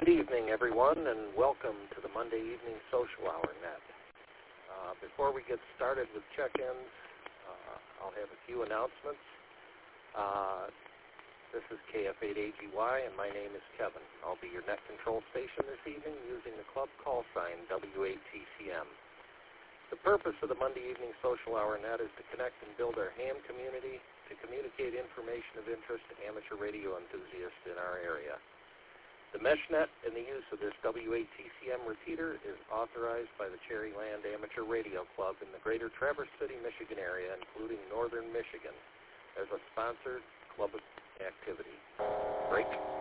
evening, everyone, and welcome to the Monday Evening Social Hour Net. Before we get started with check-ins, I'll have a few announcements. This is KF8AGY, and my name is Kevin. I'll be your net control station this evening using the club call sign W8TCM. The purpose of the Monday Evening Social Hour Net is to connect and build our ham community, to communicate information of interest to amateur radio enthusiasts in our area. The MeshNet and the use of this W8TCM repeater is authorized by the Cherryland Amateur Radio Club in the greater Traverse City, Michigan area, including northern Michigan, as a sponsored club activity. Break.